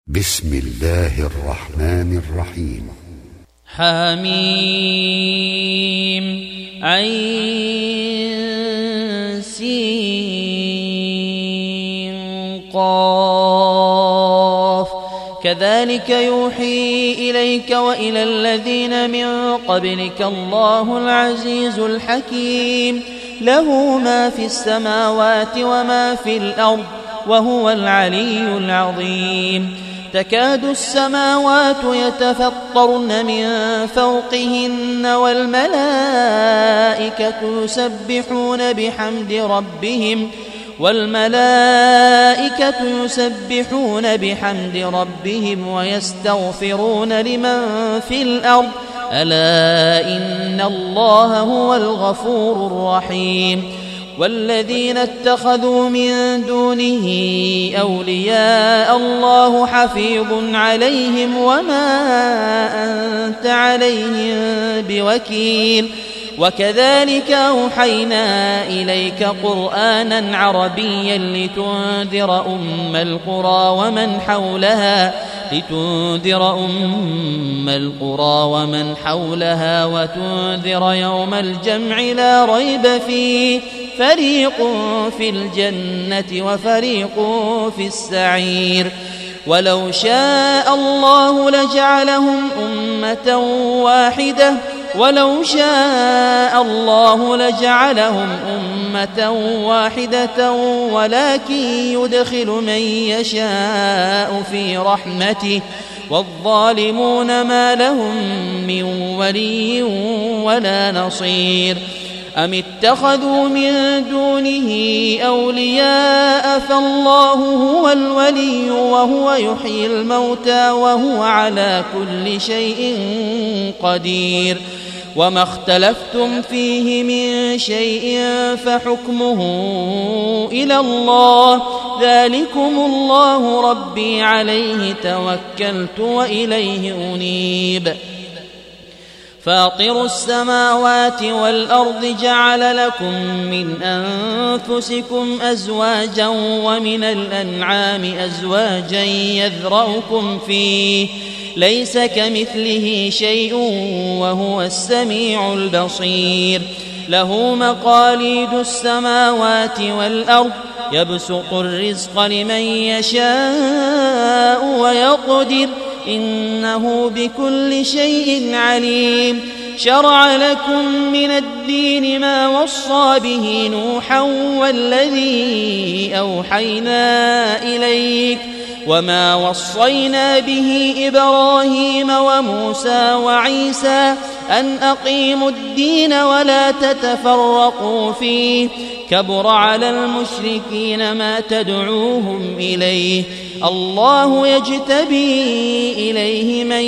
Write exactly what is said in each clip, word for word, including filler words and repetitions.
بسم الله الرحمن الرحيم. حميم عين سين قاف كذلك يوحي إليك وإلى الذين من قبلك الله العزيز الحكيم له ما في السماوات وما في الأرض وهو العلي العظيم. تكاد السماوات يتفطرن من فوقهن والملائكة يسبحون بحمد ربهم والملائكة يسبحون بحمد ربهم ويستغفرون لمن في الأرض ألا إن الله هو الغفور الرحيم. والذين اتخذوا من دونه أولياء الله حفيظ عليهم وما أنت عليهم بوكيل. وكذلك أوحينا إليك قرآنا عربيا لتنذر أم القرى ومن حولها لتنذر أم القرى ومن حولها وتنذر يوم الجمع لا ريب فيه فريق في الجنة وفريق في السعير. ولو شاء الله لجعلهم أمة واحدة ولو شاء الله لجعلهم أمة واحدة ولكن يدخل من يشاء في رحمته والظالمون ما لهم من ولي ولا نصير. أم اتخذوا من دونه أولياء فالله هو الولي وهو يحيي الموتى وهو على كل شيء قدير. وما اختلفتم فيه من شيء فحكمه إلى الله ذلكم الله ربي عليه توكلت وإليه أنيب. فاطر السماوات والأرض جعل لكم من أنفسكم أزواجا ومن الأنعام أزواجا يذرأكم فيه ليس كمثله شيء وهو السميع البصير. له مقاليد السماوات والأرض يبسط الرزق لمن يشاء ويقدر إنه بكل شيء عليم. شرع لكم من الدين ما وصى به نوحا والذي أوحينا إليك وما وصينا به إبراهيم وموسى وعيسى أن أقيموا الدين ولا تتفرقوا فيه كبر على المشركين ما تدعوهم إليه الله يجتبي إليه من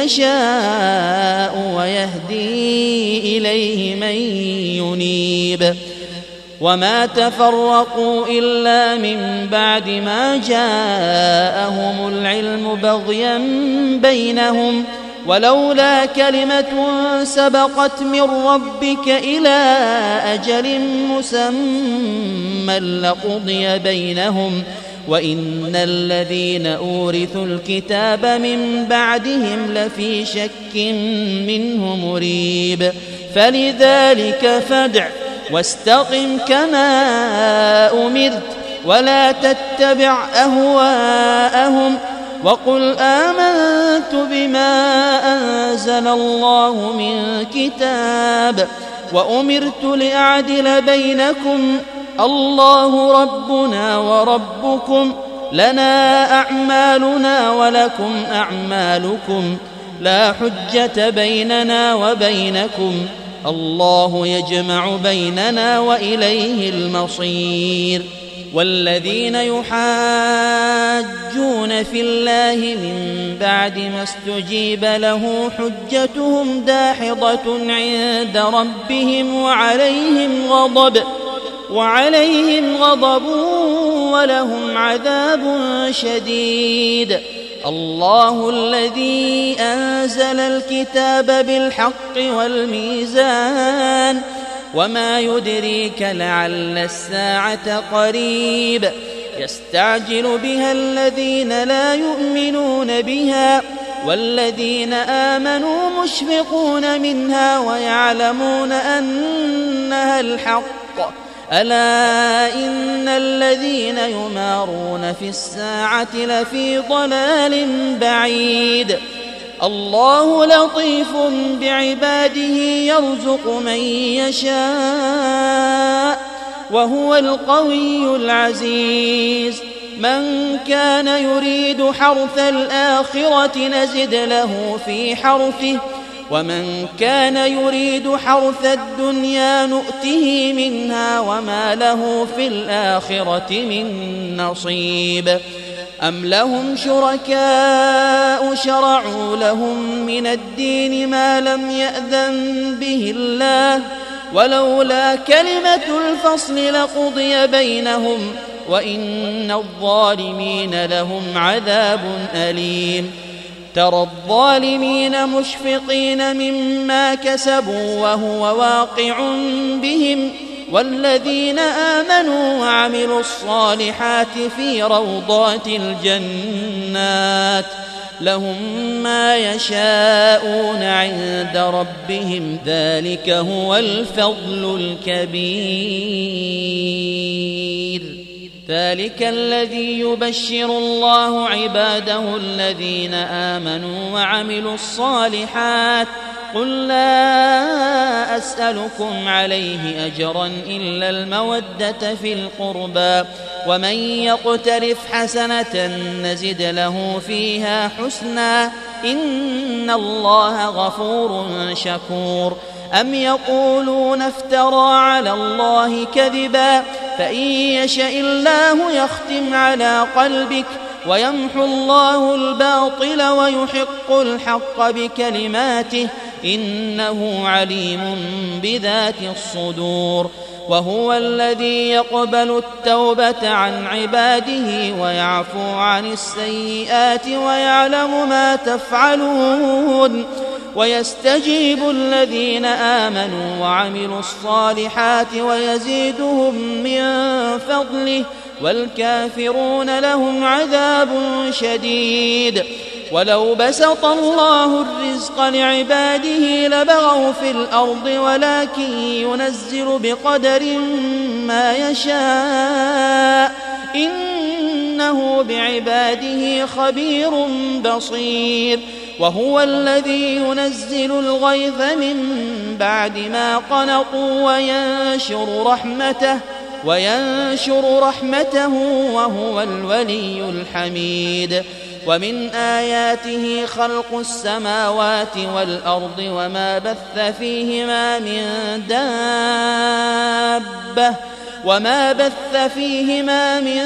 يشاء ويهدي إليه من ينيب. وما تفرقوا إلا من بعد ما جاءهم العلم بغيا بينهم ولولا كلمة سبقت من ربك إلى أجل مسمى لقضي بينهم وإن الذين أورثوا الكتاب من بعدهم لفي شك منه مريب. فلذلك فادع واستقم كما أمرت ولا تتبع أهواءهم وقل آمنت بما أنزل الله من كتاب وأمرت لأعدل بينكم الله ربنا وربكم لنا أعمالنا ولكم أعمالكم لا حجة بيننا وبينكم الله يجمع بيننا وإليه المصير. والذين يحاجون في الله من بعد ما استجيب له حجتهم داحضة عند ربهم وعليهم غضب وعليهم غضب ولهم عذاب شديد. الله الذي أنزل الكتاب بالحق والميزان وما يدريك لعل الساعة قريب يستعجل بها الذين لا يؤمنون بها والذين آمنوا مشفقون منها ويعلمون أنها الحق. ألا إن الذين يمارون في الساعة لفي ضلال بعيد. الله لطيف بعباده يرزق من يشاء وهو القوي العزيز. من كان يريد حرث الآخرة نزد له في حرثه ومن كان يريد حرث الدنيا نؤته منها وما له في الآخرة من نصيب. أم لهم شركاء شرعوا لهم من الدين ما لم يأذن به الله ولولا كلمة الفصل لقضي بينهم وإن الظالمين لهم عذاب أليم. ترى الظالمين مشفقين مما كسبوا وهو واقع بهم والذين آمنوا وعملوا الصالحات في روضات الجنات لهم ما يشاءون عند ربهم ذلك هو الفضل الكبير. ذلك الذي يبشر الله عباده الذين آمنوا وعملوا الصالحات قل لا أسألكم عليه أجرا إلا المودة في القربى ومن يقترف حسنة نزد له فيها حسنا إن الله غفور شكور. أم يقولون افترى على الله كذبا فإن يشاء الله يختم على قلبك ويمحو الله الباطل ويحق الحق بكلماته إنه عليم بذات الصدور. وهو الذي يقبل التوبة عن عباده ويعفو عن السيئات ويعلم ما تفعلون ويستجيب الذين آمنوا وعملوا الصالحات ويزيدهم من فضله والكافرون لهم عذاب شديد. ولو بسط الله الرزق لعباده لبغوا في الأرض ولكن ينزل بقدر ما يشاء إنه بعباده خبير بصير. وهو الذي ينزل الغيث من بعد ما قنطوا وينشر رحمته وينشر رحمته وهو الولي الحميد. ومن آياته خلق السماوات والأرض وما بث فيهما من دابة وما بث فيهما من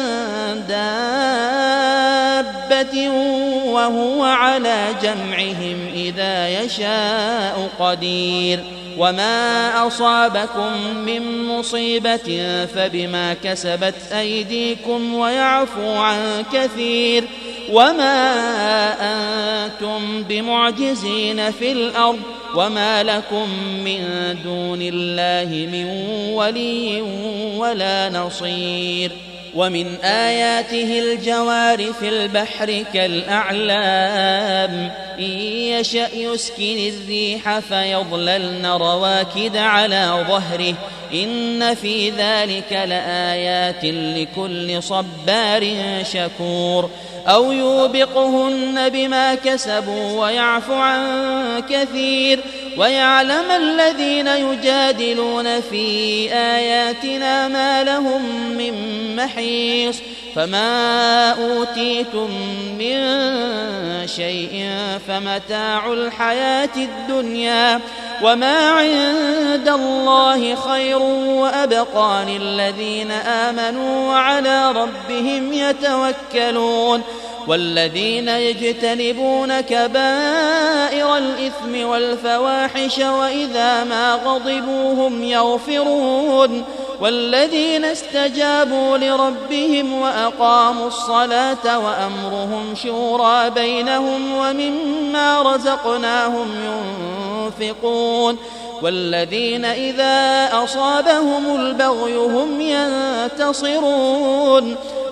دابة وهو على جمعهم إذا يشاء قدير. وما أصابكم من مصيبة فبما كسبت أيديكم ويعفو عن كثير وما أنتم بمعجزين في الأرض وما لكم من دون الله من ولي ولا نصير. ومن آياته الجوار في البحر كالأعلام إن يشأ يسكن الريح فيظللن رواكد على ظهره إن في ذلك لآيات لكل صبار شكور. أو يوبقهن بما كسبوا ويعفو عن كثير ويعلم الذين يجادلون في آياتنا ما لهم من محيص. فما أوتيتم من شيء فمتاع الحياة الدنيا وما عند الله خير وأبقى للذين آمنوا وعلى ربهم يتوكلون. والذين يجتنبون كبائر الإثم والفواحش وإذا ما غضبوا هم يغفرون. والذين استجابوا لربهم وأقاموا الصلاة وأمرهم شورى بينهم ومما رزقناهم ينفقون. والذين إذا أصابهم البغي هم ينتصرون.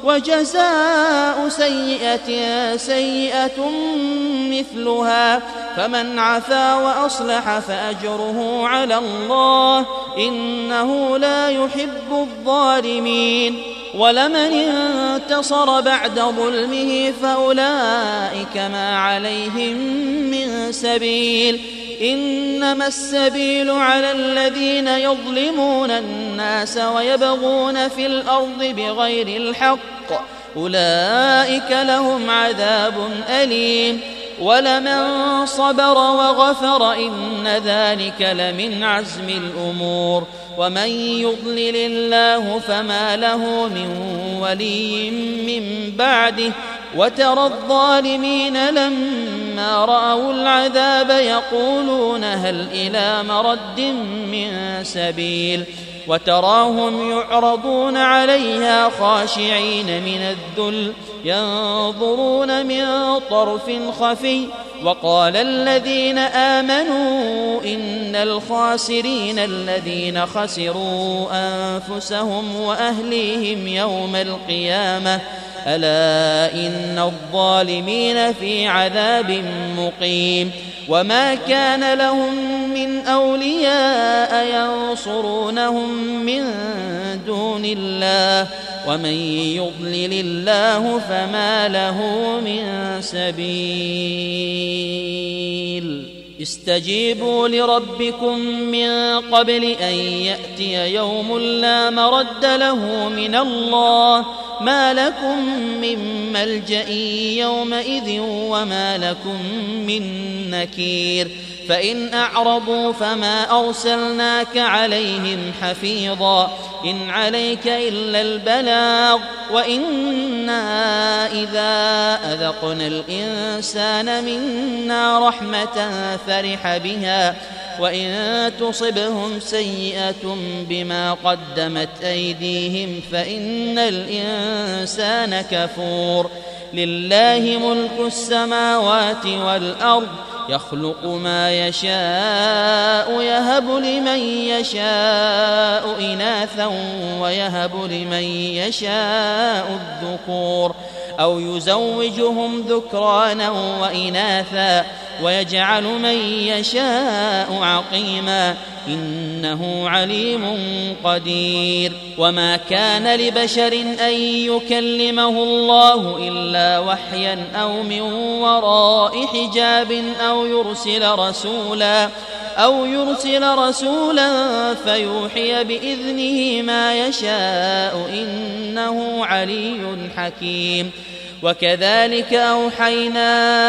وجزاء سيئة سيئة مثلها فمن عفا وأصلح فأجره على الله إنه لا يحب الظالمين ولمن انتصر بعد ظلمه فأولئك ما عليهم من سبيل إنما السبيل على الذين يظلمون الناس ويبغون في الأرض بغير الحق أولئك لهم عذاب أليم ولمن صبر وغفر إن ذلك لمن عزم الأمور ومن يضلل الله فما له من ولي من بعده وترى الظالمين لما رأوا العذاب يقولون هل إلى مرد من سبيل وتراهم يعرضون عليها خاشعين من الذل ينظرون من طرف خفي وقال الذين آمنوا إن الخاسرين الذين خسروا أنفسهم وأهليهم يوم القيامة ألا إن الظالمين في عذاب مقيم وما كان لهم من أولياء ينصرونهم من دون الله ومن يضلل الله فما له من سبيل استجيبوا لربكم من قبل أن يأتي يوم لا مرد له من الله ما لكم من ملجأ يومئذ وما لكم من نكير فإن أعرضوا فما أرسلناك عليهم حفيظا إن عليك إلا البلاغ وإنا إذا أذقنا الإنسان منا رحمة فرح بها وإن تصبهم سيئة بما قدمت أيديهم فإن الإنسان كفور لله ملك السماوات والأرض يخلق ما يشاء يهب لمن يشاء إناثا ويهب لمن يشاء الذكور أو يزوجهم ذكرانا وإناثا ويجعل من يشاء عقيما إنه عليم قدير وما كان لبشر أن يكلمه الله إلا وحيا أو من وراء حجاب أو يرسل رسولا أو يرسل رسولا فيوحي بإذنه ما يشاء إنه علي حكيم وكذلك أوحينا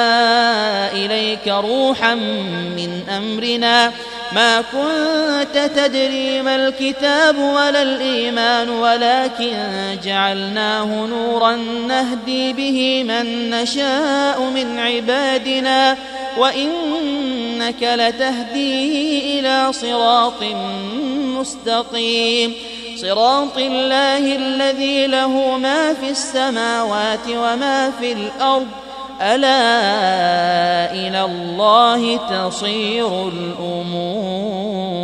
إليك روحا من أمرنا ما كنت تدري ما الكتاب ولا الإيمان ولكن جعلناه نورا نهدي به من نشاء من عبادنا وإنك لتهدي إلى صراط مستقيم صراط الله الذي له ما في السماوات وما في الأرض ألا إلى الله تصير الأمور.